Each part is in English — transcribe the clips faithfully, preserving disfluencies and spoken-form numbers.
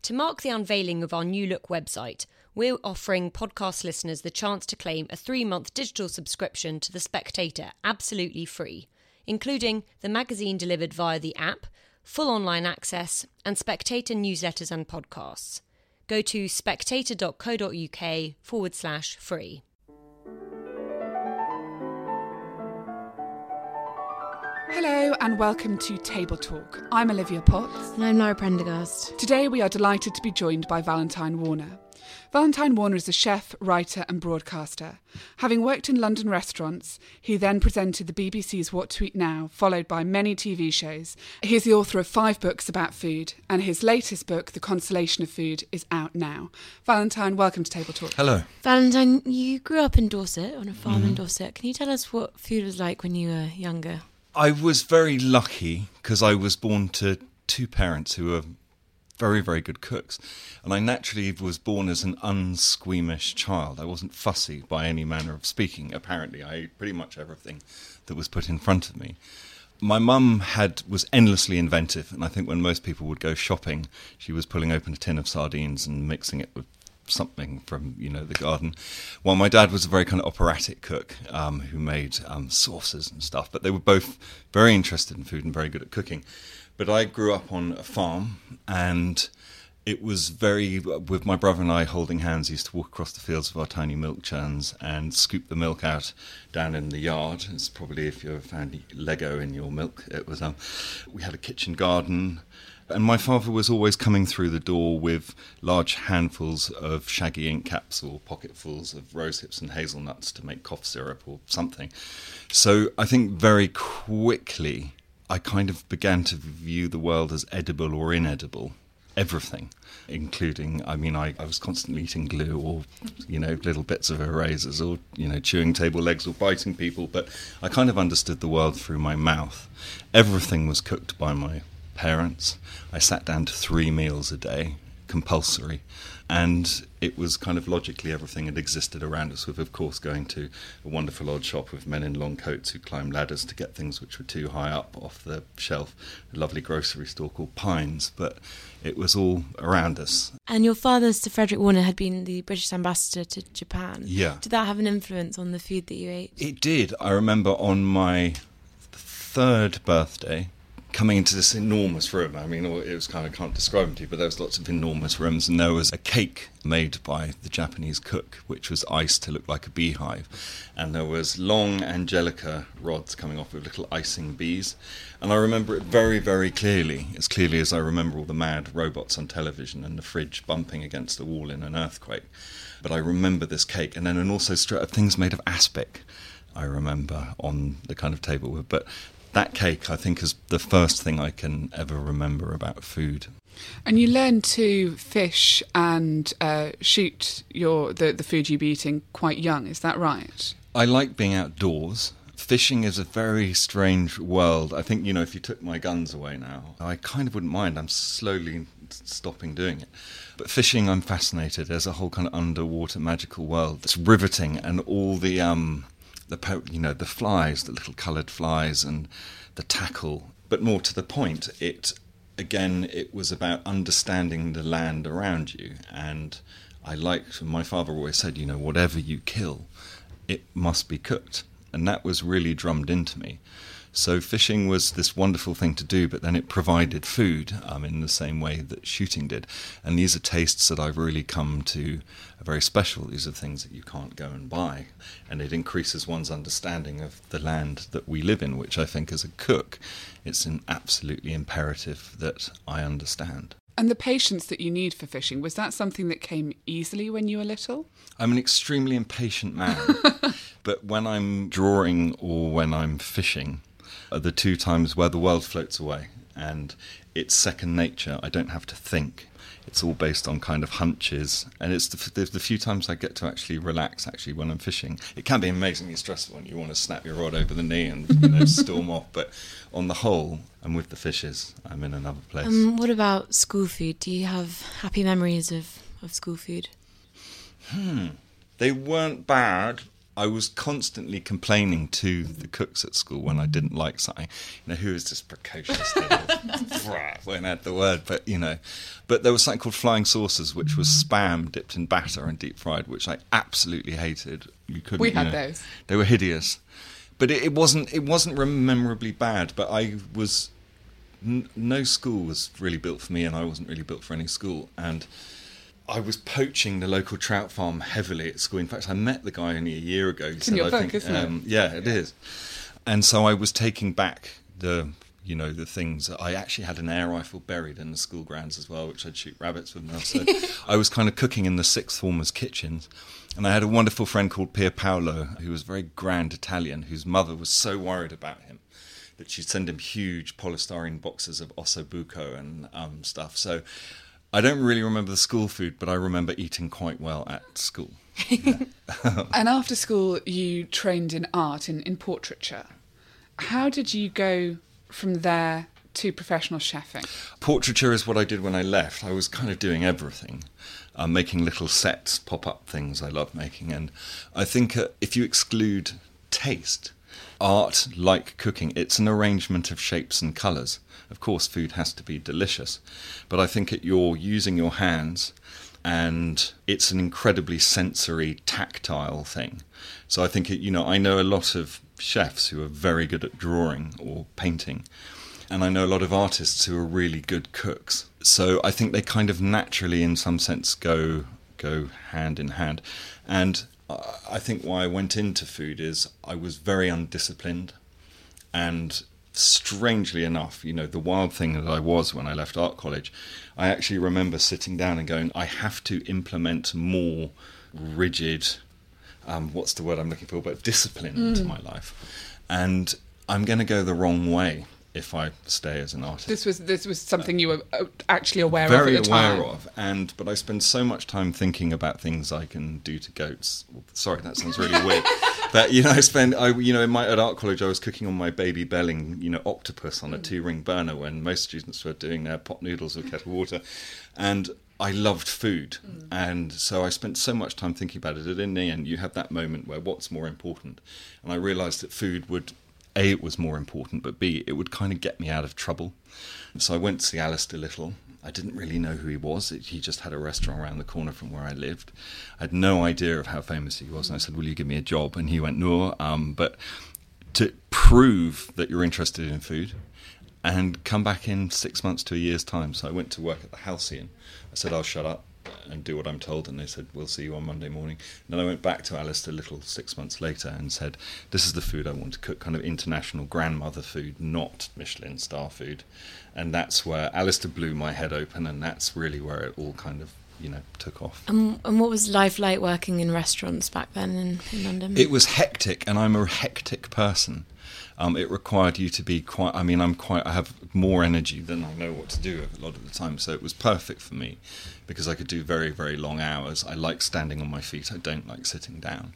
To mark the unveiling of our new look website, we're offering podcast listeners the chance to claim a three-month digital subscription to The Spectator absolutely free, including the magazine delivered via the app, full online access, and Spectator newsletters and podcasts. Go to spectator.co.uk forward slash free. Hello and welcome to Table Talk. I'm Olivia Potts. And I'm Laura Prendergast. Today we are delighted to be joined by Valentine Warner. Valentine Warner is a chef, writer and broadcaster. Having worked in London restaurants, he then presented the B B C's What to Eat Now, followed by many T V shows. He is the author of five books about food, and his latest book, The Consolation of Food, is out now. Valentine, welcome to Table Talk. Hello. Valentine, you grew up in Dorset, on a farm Mm-hmm. in Dorset. Can you tell us what food was like when you were younger? I was very lucky because I was born to two parents who were very, very good cooks. And I naturally was born as an unsqueamish child. I wasn't fussy by any manner of speaking. Apparently, I ate pretty much everything that was put in front of me. My mum had was endlessly inventive, and I think when most people would go shopping, she was pulling open a tin of sardines and mixing it with something from, you know, the garden. While my dad was a very kind of operatic cook um, who made um, sauces and stuff, but they were both very interested in food and very good at cooking. But I grew up on a farm, and it was very, with my brother and I holding hands, used to walk across the fields of our tiny milk churns and scoop the milk out down in the yard. It's probably if you ever found Lego in your milk. It was, um, we had a kitchen garden. And my father was always coming through the door with large handfuls of shaggy ink caps or pocketfuls of rosehips and hazelnuts to make cough syrup or something. So I think very quickly I kind of began to view the world as edible or inedible. Everything, including, I mean, I, I was constantly eating glue or, you know, little bits of erasers or, you know, chewing table legs or biting people. But I kind of understood the world through my mouth. Everything was cooked by my parents. I sat down to three meals a day, compulsory, and it was kind of logically everything had existed around us, with of course going to a wonderful odd shop with men in long coats who climbed ladders to get things which were too high up off the shelf, a lovely grocery store called Pines, but it was all around us. And your father, Sir Frederick Warner, had been the British ambassador to Japan. Yeah. Did that have an influence on the food that you ate? It did. I remember on my third birthday, coming into this enormous room. I mean, it was kind of, I can't describe it to you, but there was lots of enormous rooms, and there was a cake made by the Japanese cook, which was iced to look like a beehive, and there was long angelica rods coming off with little icing bees, and I remember it very, very clearly, as clearly as I remember all the mad robots on television and the fridge bumping against the wall in an earthquake. But I remember this cake, and then and also things made of aspic, I remember, on the kind of table, but that cake, I think, is the first thing I can ever remember about food. And you learned to fish and uh, shoot your the, the food you'd be eating quite young, is that right? I like being outdoors. Fishing is a very strange world. I think, you know, if you took my guns away now, I kind of wouldn't mind. I'm slowly stopping doing it. But fishing, I'm fascinated. There's a whole kind of underwater magical world that's riveting, and all the... um. The you know the flies, the little coloured flies, and the tackle. But more to the point, it again it was about understanding the land around you. And I liked. My father always said, you know, whatever you kill, it must be cooked, and that was really drummed into me. So fishing was this wonderful thing to do, but then it provided food um, in the same way that shooting did. And these are tastes that I've really come to are very special. These are things that you can't go and buy. And it increases one's understanding of the land that we live in, which I think as a cook, it's an absolutely imperative that I understand. And the patience that you need for fishing, was that something that came easily when you were little? I'm an extremely impatient man, but when I'm drawing or when I'm fishing, are the two times where the world floats away and it's second nature. I don't have to think. It's all based on kind of hunches, and it's the, the, the few times I get to actually relax actually when I'm fishing. It can be amazingly stressful and you want to snap your rod over the knee and, you know, storm off, but on the whole, I'm with the fishes. I'm in another place. Um, what about school food? Do you have happy memories of, of school food? Hmm. They weren't bad. I was constantly complaining to the cooks at school when I didn't like something. You know, who is this precocious little brat? Won't add the word, but, you know. But there was something called flying saucers, which was Spam dipped in batter and deep fried, which I absolutely hated. You couldn't, We you had know, those. They were hideous. But it, it wasn't it wasn't memorably bad, but I was... N- no school was really built for me, and I wasn't really built for any school. And I was poaching the local trout farm heavily at school. In fact, I met the guy only a year ago. He It's in your I book, think, isn't um, it? Yeah, it is. And so I was taking back the, you know, the things. I actually had an air rifle buried in the school grounds as well, which I'd shoot rabbits with now. So I was kind of cooking in the sixth formers' kitchens. And I had a wonderful friend called Pier Paolo, who was very grand Italian, whose mother was so worried about him that she'd send him huge polystyrene boxes of ossobuco and um, stuff. So I don't really remember the school food, but I remember eating quite well at school. Yeah. And after school, you trained in art, in, in portraiture. How did you go from there to professional chefing? Portraiture is what I did when I left. I was kind of doing everything, uh, making little sets, pop-up things I love making. And I think uh, if you exclude taste, art, like cooking, it's an arrangement of shapes and colours. Of course, food has to be delicious, but I think it, you're using your hands, and it's an incredibly sensory, tactile thing. So I think, it, you know, I know a lot of chefs who are very good at drawing or painting, and I know a lot of artists who are really good cooks. So I think they kind of naturally, in some sense, go go hand in hand. And I think why I went into food is I was very undisciplined, and strangely enough, you know, the wild thing that I was when I left art college, I actually remember sitting down and going, I have to implement more rigid, um, what's the word I'm looking for, but discipline mm. into my life. And I'm going to go the wrong way if I stay as an artist. This was this was something you were actually aware Very of at the time. Very aware of, and but I spend so much time thinking about things I can do to goats. Sorry, that sounds really weird. But you know, I spend, I you know, in my at art college, I was cooking on my Baby Belling, you know, octopus on a two-ring burner when most students were doing their pot noodles with kettle water, and I loved food, mm. and so I spent so much time thinking about it. And in the end, you have that moment where what's more important, and I realised that food would. A, it was more important, but B, it would kind of get me out of trouble. So I went to see Alistair Little. I didn't really know who he was. He just had a restaurant around the corner from where I lived. I had no idea of how famous he was. And I said, will you give me a job? And he went, no. Um, but to prove that you're interested in food and come back in six months to a year's time. So I went to work at the Halcyon. I said, I'll shut up and do what I'm told, and they said, we'll see you on Monday morning. And then I went back to Alistair Little six months later and said, this is the food I want to cook, kind of international grandmother food, not Michelin star food. And that's where Alistair blew my head open, and that's really where it all kind of, you know, took off. Um, and what was life like working in restaurants back then in, in London? It was hectic, and I'm a hectic person. Um, it required you to be quite, I mean, I'm quite, I have more energy than I know what to do a lot of the time. So it was perfect for me because I could do very, very long hours. I like standing on my feet. I don't like sitting down.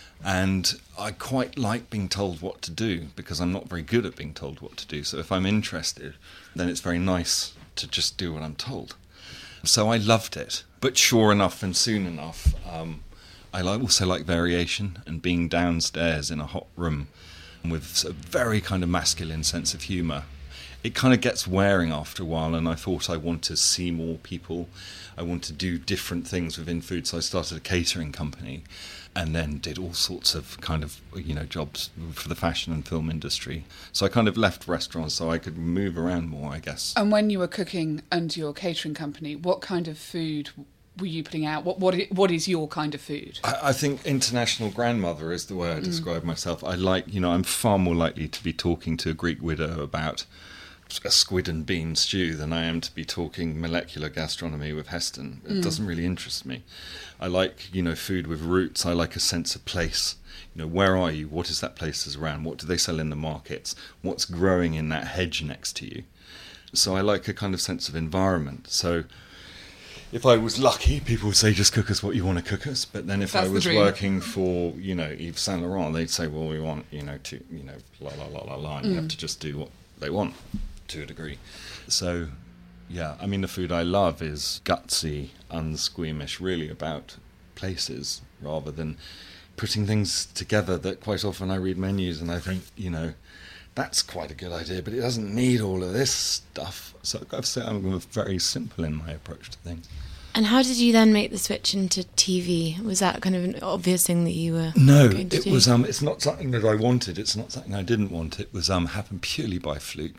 And I quite like being told what to do because I'm not very good at being told what to do. So if I'm interested, then it's very nice to just do what I'm told. So I loved it. But sure enough and soon enough, um, I also like variation and being downstairs in a hot room with a very kind of masculine sense of humour. It kind of gets wearing after a while, and I thought I want to see more people. I want to do different things within food, so I started a catering company and then did all sorts of kind of, you know, jobs for the fashion and film industry. So I kind of left restaurants so I could move around more, I guess. And when you were cooking under your catering company, what kind of food were you putting out? What what what is your kind of food? I, I think international grandmother is the way I describe mm. myself. I like, you know, I'm far more likely to be talking to a Greek widow about a squid and bean stew than I am to be talking molecular gastronomy with Heston. It mm. doesn't really interest me. I like, you know, food with roots. I like a sense of place. You know, where are you? What is that place that's around? What do they sell in the markets? What's growing in that hedge next to you? So I like a kind of sense of environment. So if I was lucky, people would say, just cook us what you want to cook us. But then if That's I was the working for, you know, Yves Saint Laurent, they'd say, well, we want, you know, to, you know, la, la, la, la, la, and mm. you have to just do what they want to a degree. So, yeah, I mean, the food I love is gutsy, unsqueamish, really about places rather than, putting things together that quite often I read menus and I think, you know, that's quite a good idea, but it doesn't need all of this stuff. So I've got to say I'm very simple in my approach to things. And how did you then make the switch into T V? Was that kind of an obvious thing that you were no, going to it do? was. Um, it's not something that I wanted. It's not something I didn't want. It was um, happened purely by fluke.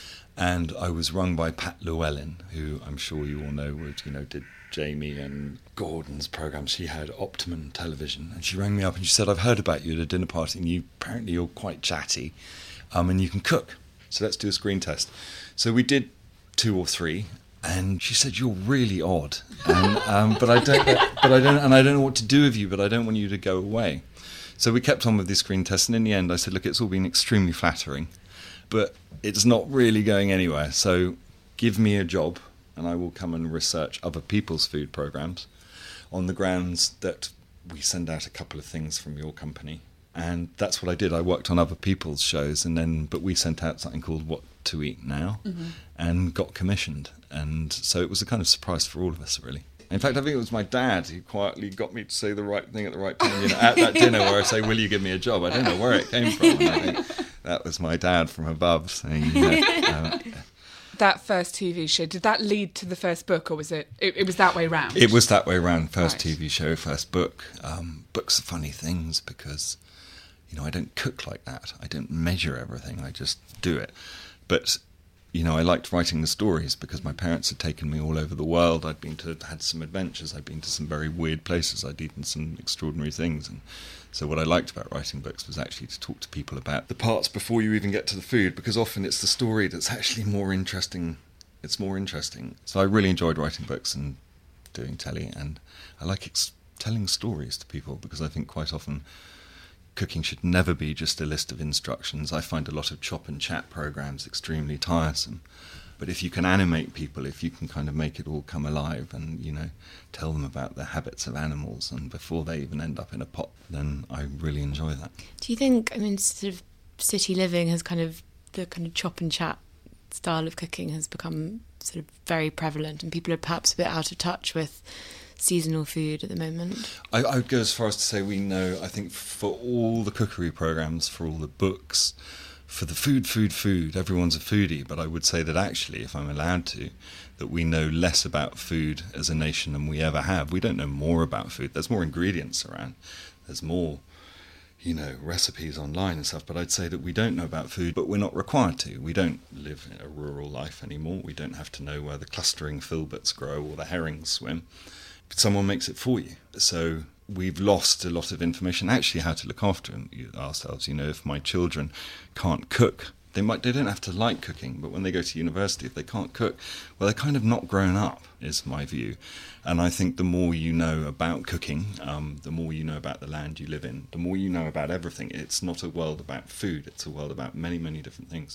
And I was rung by Pat Llewellyn, who I'm sure you all know would, you know, did Jamie and Gordon's programme. She had Optimum Television, and she rang me up and she said, "I've heard about you at a dinner party, and you apparently you're quite chatty, um, and you can cook. So let's do a screen test." So we did two or three, and she said, "You're really odd, and, um, but I don't, but I don't, and I don't know what to do with you, but I don't want you to go away." So we kept on with this screen test, and in the end, I said, "Look, it's all been extremely flattering, but it's not really going anywhere. So give me a job and I will come and research other people's food programs on the grounds that we send out a couple of things from your company." And that's what I did. I worked on other people's shows, and then but we sent out something called What to Eat Now, mm-hmm. and got commissioned. And so it was a kind of surprise for all of us, really. In fact, I think it was my dad who quietly got me to say the right thing at the right time. You know, at that dinner where I say, "Will you give me a job?" I don't know where it came from. And I think that was my dad from above saying, you know, uh, that first T V show, did that lead to the first book, or was it, it, it was that way round? It was that way round. First right. T V show, first book. Um, books are funny things because, you know, I don't cook like that. I don't measure everything. I just do it. But, you know, I liked writing the stories because my parents had taken me all over the world. I'd been to, had some adventures. I'd been to some very weird places. I'd eaten some extraordinary things. And so what I liked about writing books was actually to talk to people about the parts before you even get to the food, because often it's the story that's actually more interesting. It's more interesting. So I really enjoyed writing books and doing telly, and I like ex- telling stories to people because I think quite often cooking should never be just a list of instructions. I find a lot of chop and chat programs extremely tiresome. But if you can animate people, if you can kind of make it all come alive and, you know, tell them about the habits of animals and before they even end up in a pot, then I really enjoy that. Do you think, I mean, sort of city living has kind of, the kind of chop and chat style of cooking has become sort of very prevalent, and people are perhaps a bit out of touch with seasonal food at the moment? I, I would go as far as to say we know, I think for all the cookery programs, for all the books, for the food, food, food, everyone's a foodie, but I would say that actually, if I'm allowed to, that we know less about food as a nation than we ever have. We don't know more about food. There's more ingredients around. There's more, you know, recipes online and stuff, but I'd say that we don't know about food, but we're not required to. We don't live in a rural life anymore. We don't have to know where the clustering filberts grow or the herrings swim. Someone makes it for you. So we've lost a lot of information, actually how to look after ourselves. You know, if my children can't cook, they might they don't have to like cooking, but when they go to university, if they can't cook, well, they're kind of not grown up, is my view. And I think the more you know about cooking, um, the more you know about the land you live in, the more you know about everything. It's not a world about food, it's a world about many, many different things.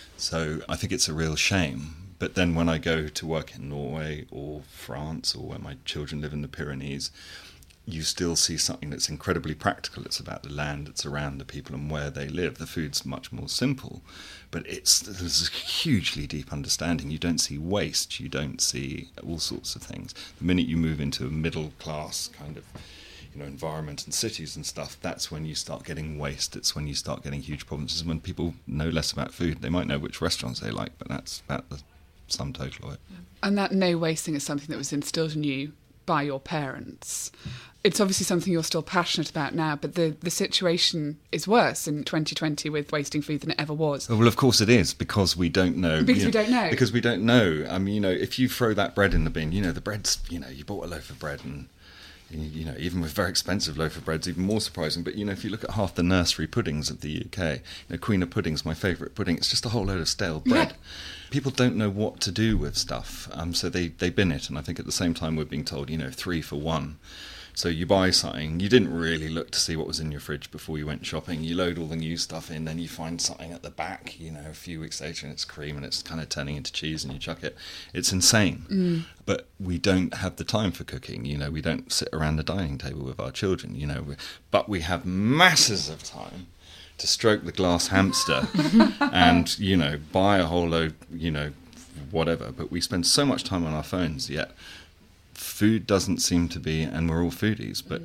So I think it's a real shame. But then when I go to work in Norway or France or where my children live in the Pyrenees, you still see something that's incredibly practical. It's about the land, it's around the people and where they live. The food's much more simple, but it's there's a hugely deep understanding. You don't see waste, you don't see all sorts of things. The minute you move into a middle class kind of, you know, environment and cities and stuff, that's when you start getting waste. It's when you start getting huge problems. It's when people know less about food. They might know which restaurants they like, but that's about the sum total of it. And that no wasting is something that was instilled in you by your parents. It's obviously something you're still passionate about now, but the, the situation is worse in twenty twenty with wasting food than it ever was. Well, of course it is, because we don't know. Because you we know, don't know. Because we don't know. I mean, you know, if you throw that bread in the bin, you know, the bread's, you know, you bought a loaf of bread and, you know, even with very expensive loaf of bread, it's even more surprising. But, you know, if you look at half the nursery puddings of the U K, you know, Queen of Pudding's my favourite pudding. It's just a whole load of stale bread. Yeah. People don't know what to do with stuff, um, so they, they bin it. And I think at the same time we're being told, you know, three for one. So you buy something, you didn't really look to see what was in your fridge before you went shopping. You load all the new stuff in, then you find something at the back, you know, a few weeks later, and it's cream and it's kind of turning into cheese and you chuck it. It's insane. Mm. But we don't have the time for cooking, you know, we don't sit around the dining table with our children, you know, but we have masses of time to stroke the glass hamster and, you know, buy a whole load, you know, whatever. But we spend so much time on our phones, yet food doesn't seem to be, and we're all foodies, but yet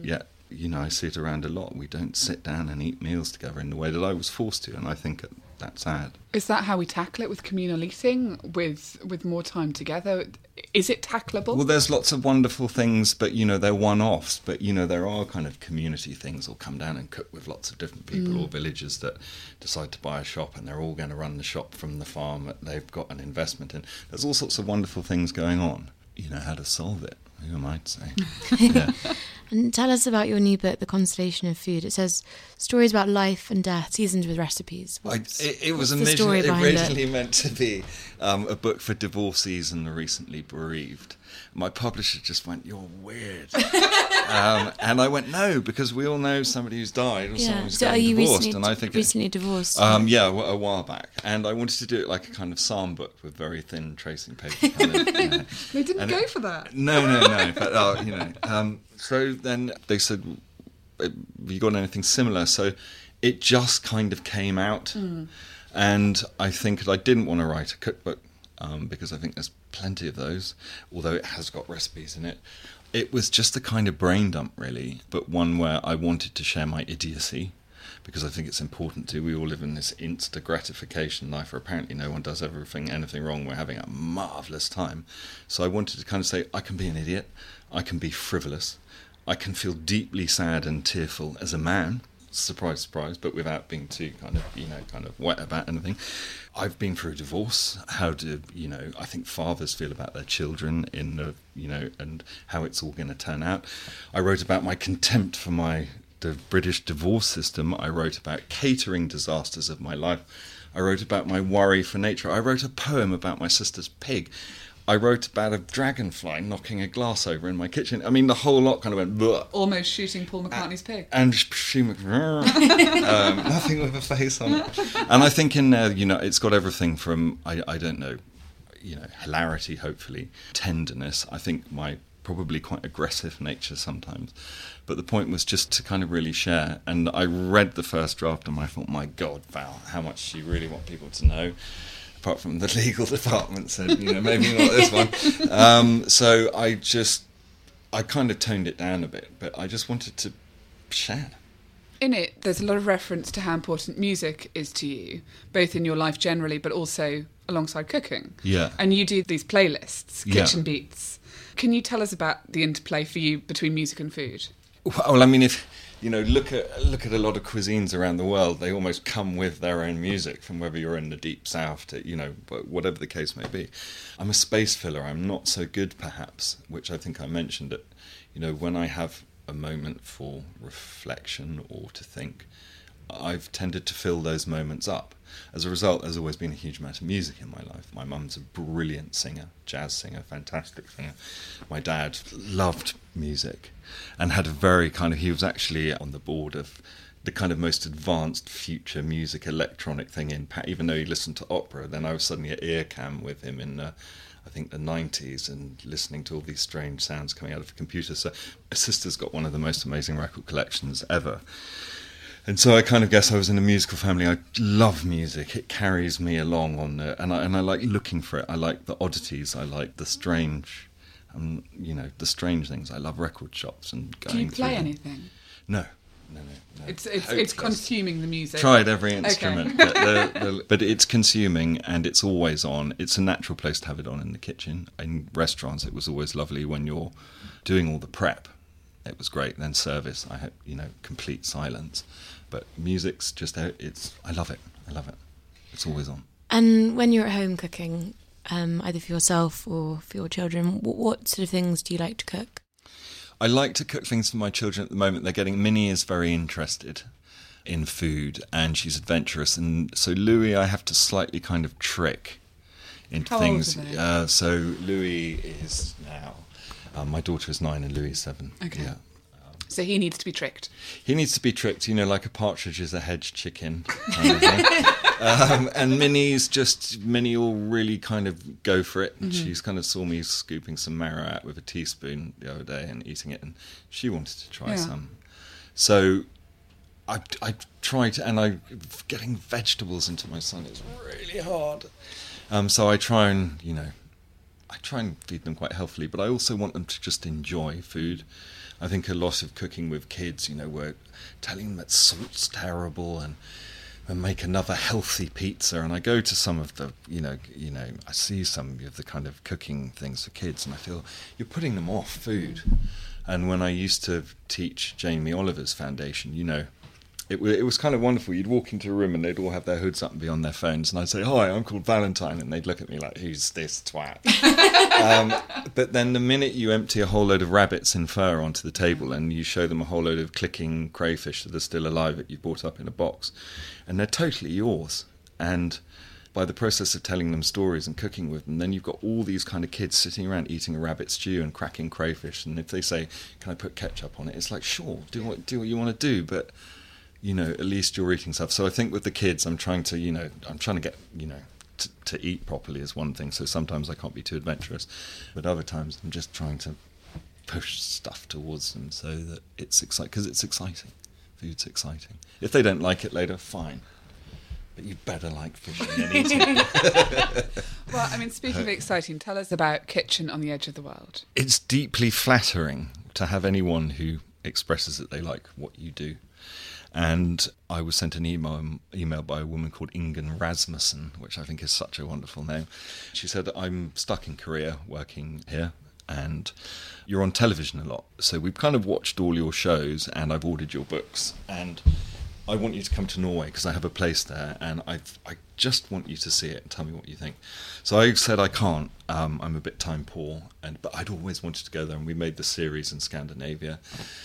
you know, I see it around a lot. We don't sit down and eat meals together in the way that I was forced to, and I think that's sad. Is that how we tackle it with communal eating, with with more time together? Is it tackleable? Well, there's lots of wonderful things, but, you know, they're one-offs. But, you know, there are kind of community things. Or come down and cook with lots of different people, mm. or villagers that decide to buy a shop and they're all going to run the shop from the farm that they've got an investment in. There's all sorts of wonderful things going on. You know, how to solve it, who am I to say? Yeah. And tell us about your new book, The Constellation of Food. It says stories about life and death, seasoned with recipes. I, it, it was what's the story behind originally it? meant to be um, a book for divorcees and the recently bereaved. My publisher just went, "You're weird," um, and I went, "No," because we all know somebody who's died or yeah. someone who's so getting are you divorced, recently, and I think recently it, divorced. Um, yeah, a, a while back, and I wanted to do it like a kind of psalm book with very thin tracing paper. Kind of, you know. They didn't and go it, for that. No, no, no. But uh, you know, um, so then they said, "Have you got anything similar?" So it just kind of came out, mm. and I think I didn't want to write a cookbook. Um, because I think there's plenty of those, although it has got recipes in it. It was just a kind of brain dump, really, but one where I wanted to share my idiocy, because I think it's important to. We all live in this instant gratification life where apparently no one does everything, anything wrong. We're having a marvellous time. So I wanted to kind of say, I can be an idiot, I can be frivolous, I can feel deeply sad and tearful as a man, surprise, surprise, but without being too kind of, you know, kind of wet about anything. I've been through divorce. How do, you know, I think fathers feel about their children in the, you know, and how it's all going to turn out. I wrote about my contempt for my the British divorce system. I wrote about catering disasters of my life. I wrote about my worry for nature. I wrote a poem about my sister's pig. I wrote about a dragonfly knocking a glass over in my kitchen. I mean, the whole lot kind of went... Bleh. Almost shooting Paul McCartney's uh, pig. And she... um, nothing with a face on it. And I think in there, you know, it's got everything from, I, I don't know, you know, hilarity, hopefully, tenderness. I think my probably quite aggressive nature sometimes. But the point was just to kind of really share. And I read the first draft and I thought, my God, Val, how much do you really want people to know? Apart from the legal department said, you know, maybe not this one. Um, so I just, I kind of toned it down a bit, but I just wanted to share. In it, there's a lot of reference to how important music is to you, both in your life generally, but also alongside cooking. Yeah. And you do these playlists, Kitchen Yeah. Beats. Can you tell us about the interplay for you between music and food? Well, I mean, if you know, look at look at a lot of cuisines around the world. They almost come with their own music, from whether you're in the deep south to, you know, whatever the case may be. I'm a space filler. I'm not so good, perhaps, which I think I mentioned it. You know, when I have a moment for reflection or to think, I've tended to fill those moments up. As a result, there's always been a huge amount of music in my life. My mum's a brilliant singer, jazz singer, fantastic singer. My dad loved music and had a very kind of, he was actually on the board of the kind of most advanced future music electronic thing in, even though he listened to opera. Then I was suddenly at Earcam with him in uh, I think the nineties and listening to all these strange sounds coming out of a computer. So my sister's got one of the most amazing record collections ever. And so I kind of guess I was in a musical family. I love music. It carries me along on the, and I and I like looking for it. I like the oddities. I like the strange, um, you know, the strange things. I love record shops and going. Do you play through them. anything? No, no, no. no. It's it's Hopeless. it's consuming the music. Tried every instrument, Okay. but, the, the, but it's consuming and it's always on. It's a natural place to have it on in the kitchen. In restaurants, it was always lovely when you're doing all the prep. It was great. Then service, I had, you know, complete silence. But music's just, it's, I love it. I love it. It's always on. And when you're at home cooking, um, either for yourself or for your children, what, what sort of things do you like to cook? I like to cook things for my children at the moment. They're getting, Minnie is very interested in food and she's adventurous. And so Louis, I have to slightly kind of trick into How things. old are they? Uh, so Louis is now, um, my daughter is nine and Louis is seven. Okay. Yeah. So he needs to be tricked. He needs to be tricked, you know, like a partridge is a hedged chicken. Kind of thing. um, and Minnie's just, Minnie will really kind of go for it. And Mm-hmm. she's kind of saw me scooping some marrow out with a teaspoon the other day and eating it. And she wanted to try Yeah. some. So I, I tried, and I getting vegetables into my son is really hard. Um, so I try and, you know, I try and feed them quite healthily, but I also want them to just enjoy food. I think a lot of cooking with kids, you know, we're telling them that salt's terrible and and make another healthy pizza. And I go to some of the, you know, you know, I see some of the kind of cooking things for kids, and I feel you're putting them off food. And when I used to teach Jamie Oliver's foundation, you know, It, it was kind of wonderful. You'd walk into a room and they'd all have their hoods up and be on their phones, and I'd say, "Hi, I'm called Valentine," and they'd look at me like, "Who's this twat?" um, but then the minute you empty a whole load of rabbits in fur onto the table and you show them a whole load of clicking crayfish that are still alive that you brought up in a box, and they're totally yours, and by the process of telling them stories and cooking with them, then you've got all these kind of kids sitting around eating a rabbit stew and cracking crayfish, and if they say, "Can I put ketchup on it?" it's like, sure, do what, do what you want to do, but you know, at least you're eating stuff. So I think with the kids, I'm trying to, you know, I'm trying to get, you know, to, to eat properly is one thing. So sometimes I can't be too adventurous, but other times I'm just trying to push stuff towards them so that it's exciting, because it's exciting. Food's exciting. If they don't like it later, fine. But you better like fishing and eating. Well, I mean, speaking of exciting, tell us about Kitchen on the Edge of the World. It's deeply flattering to have anyone who expresses that they like what you do. And I was sent an email email by a woman called Ingen Rasmussen, which I think is such a wonderful name. She said, "I'm stuck in Korea working here, and you're on television a lot. So we've kind of watched all your shows, and I've ordered your books, and I want you to come to Norway because I have a place there, and I I just want you to see it and tell me what you think." So I said I can't. Um, I'm a bit time poor, and but I'd always wanted to go there, and we made the series in Scandinavia.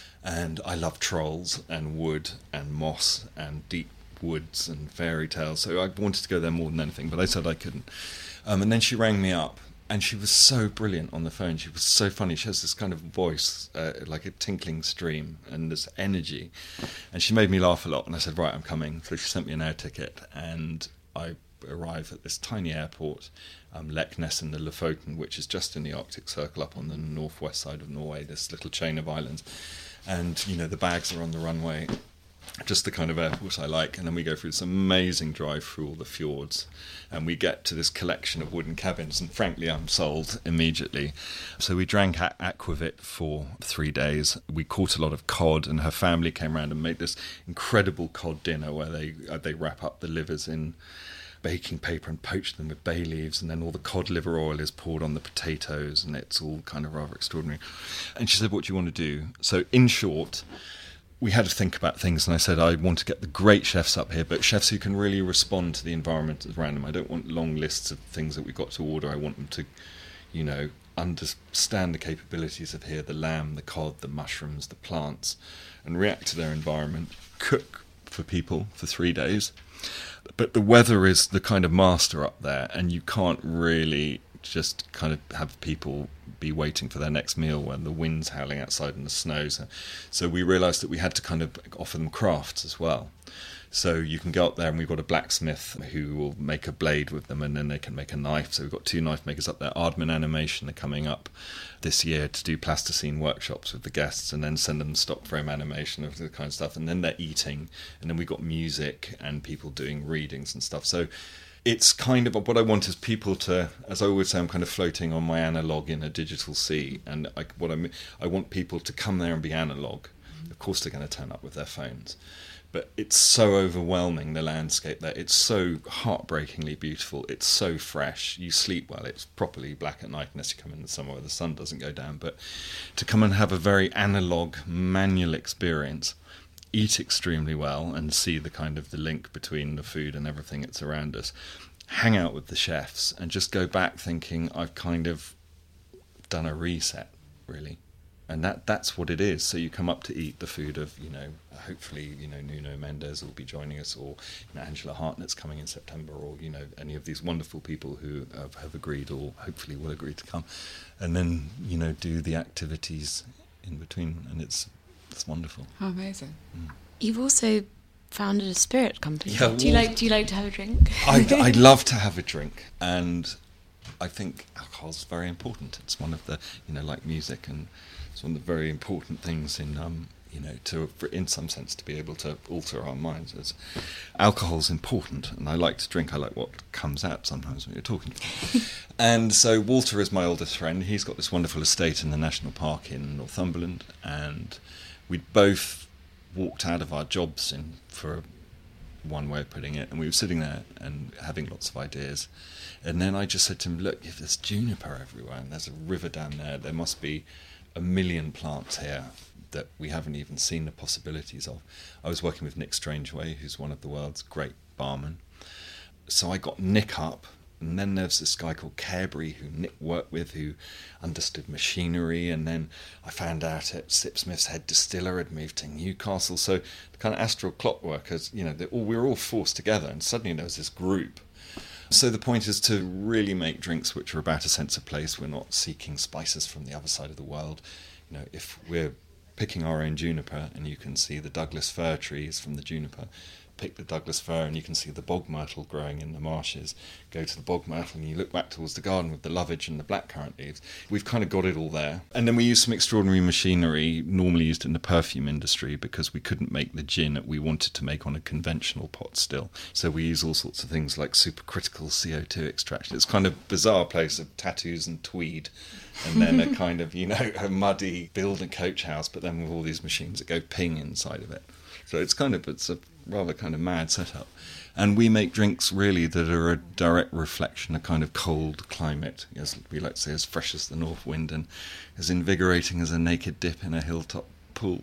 And I love trolls and wood and moss and deep woods and fairy tales. So I wanted to go there more than anything, but I said I couldn't. Um, and then she rang me up, and she was so brilliant on the phone. She was so funny. She has this kind of voice, uh, like a tinkling stream, and this energy. And she made me laugh a lot. And I said, "Right, I'm coming." So she sent me an air ticket, and I arrive at this tiny airport, um, Leknes in the Lofoten, which is just in the Arctic Circle up on the northwest side of Norway, this little chain of islands. And, you know, the bags are on the runway, just the kind of airport I like. And then we go through this amazing drive through all the fjords. And we get to this collection of wooden cabins. And frankly, I'm sold immediately. So we drank at Aquavit for three days. We caught a lot of cod, and her family came around and made this incredible cod dinner where they uh, they wrap up the livers in baking paper and poach them with bay leaves, and then all the cod liver oil is poured on the potatoes, and it's all kind of rather extraordinary. And she said, "What do you want to do?" So in short, we had to think about things, and I said, I want to get the great chefs up here, but chefs who can really respond to the environment around them. I don't want long lists of things that we've got to order. I want them to, you know, understand the capabilities of here, the lamb, the cod, the mushrooms, the plants, and react to their environment, cook for people for three days. But the weather is the kind of master up there, and you can't really just kind of have people be waiting for their next meal when the wind's howling outside and the snows. So we realised that we had to kind of offer them crafts as well. So you can go up there, and we've got a blacksmith who will make a blade with them, and then they can make a knife. So we've got two knife makers up there. Aardman Animation are coming up this year to do plasticine workshops with the guests, and then send them stock frame animation of the kind of stuff. And then they're eating, and then we've got music and people doing readings and stuff. So it's kind of what I want is people to, as I always say, I'm kind of floating on my analogue in a digital sea, and I, what I mean, I want people to come there and be analogue. Of course, they're going to turn up with their phones. But it's so overwhelming, the landscape there. It's so heartbreakingly beautiful. It's so fresh. You sleep well. It's properly black at night unless you come in the summer where the sun doesn't go down. But to come and have a very analogue, manual experience, eat extremely well and see the kind of the link between the food and everything that's around us, hang out with the chefs and just go back thinking I've kind of done a reset, really. And that that's what it is. So you come up to eat the food of, you know, hopefully, you know, Nuno Mendes will be joining us, or you know, Angela Hartnett's coming in September, or, you know, any of these wonderful people who have, have agreed or hopefully will agree to come. And then, you know, do the activities in between. And it's it's wonderful. Oh, amazing. Mm. You've also founded a spirit company. Yeah, do you well, like do you like to have a drink? I, I love to have a drink, and I think alcohol's very important. It's one of the, you know, like music, and it's one of the very important things in um, you know, to in some sense to be able to alter our minds. As alcohol's important, and I like to drink. I like what comes out sometimes when you're talking to me. And so Walter is my oldest friend. He's got this wonderful estate in the national park in Northumberland, and we'd both walked out of our jobs in for one way of putting it, and we were sitting there and having lots of ideas. And then I just said to him, look, if there's juniper everywhere and there's a river down there, there must be a million plants here that we haven't even seen the possibilities of. I was working with Nick Strangeway, who's one of the world's great barmen. So I got Nick up, and then there's this guy called Carberry who Nick worked with, who understood machinery, and then I found out at Sipsmith's head distiller had moved to Newcastle. So the kind of astral clockwork, as you know, all, we were all forced together, and suddenly there was this group. So the point is to really make drinks which are about a sense of place. We're not seeking spices from the other side of the world. You know, if we're picking our own juniper, and you can see the Douglas fir trees from the juniper, pick the Douglas fir and you can see the bog myrtle growing in the marshes. Go to the bog myrtle and you look back towards the garden with the lovage and the blackcurrant leaves. We've kind of got it all there. And then we use some extraordinary machinery, normally used in the perfume industry, because we couldn't make the gin that we wanted to make on a conventional pot still. So we use all sorts of things like supercritical C O two extraction. It's kind of bizarre place of tattoos and tweed, and then a kind of, you know, a muddy build and coach house, but then with all these machines that go ping inside of it. So it's kind of, it's a rather kind of mad setup. And we make drinks really that are a direct reflection, a kind of cold climate, as we like to say, as fresh as the north wind and as invigorating as a naked dip in a hilltop pool.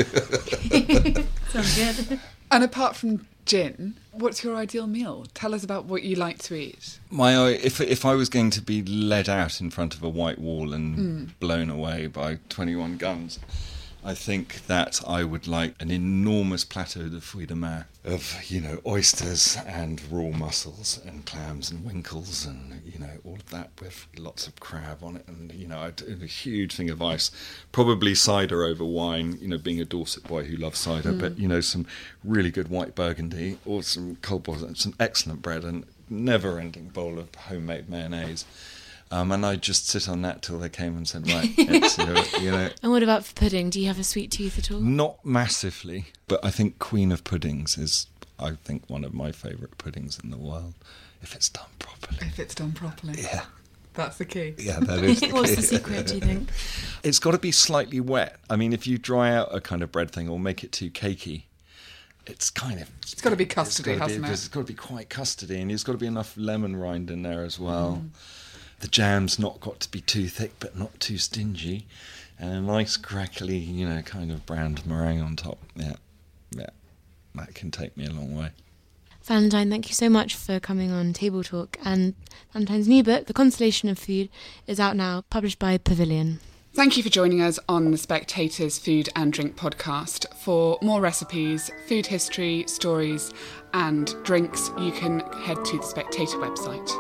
Sounds good. And apart from gin, what's your ideal meal? Tell us about what you like to eat. My, if if I was going to be led out in front of a white wall and mm. blown away by twenty-one guns, I think that I would like an enormous plateau de fruits de mer of, you know, oysters and raw mussels and clams and winkles and, you know, all of that with lots of crab on it. And, you know, I'd do a huge thing of ice, probably cider over wine, you know, being a Dorset boy who loves cider, mm. but, you know, some really good white burgundy or some cold boils and some excellent bread and never-ending bowl of homemade mayonnaise. Um, and I'd just sit on that till they came and said, right, it's, you know, you know. And what about for pudding? Do you have a sweet tooth at all? Not massively, but I think Queen of Puddings is, I think, one of my favourite puddings in the world, if it's done properly. If it's done properly. Yeah. That's the key. Yeah, that is the key. What's the secret, do you think? It's got to be slightly wet. I mean, if you dry out a kind of bread thing or make it too cakey, it's kind of... It's got to be custardy, hasn't be, it? It's got to be quite custardy, and there's got to be enough lemon rind in there as well. Mm. The jam's not got to be too thick, but not too stingy. And a nice crackly, you know, kind of browned meringue on top. Yeah, yeah, that can take me a long way. Valentine, thank you so much for coming on Table Talk. And Valentine's new book, The Constellation of Food, is out now, published by Pavilion. Thank you for joining us on the Spectator's Food and Drink podcast. For more recipes, food history, stories and drinks, you can head to the Spectator website.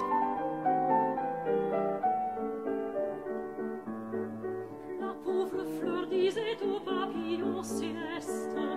Fleur disait au papillon céleste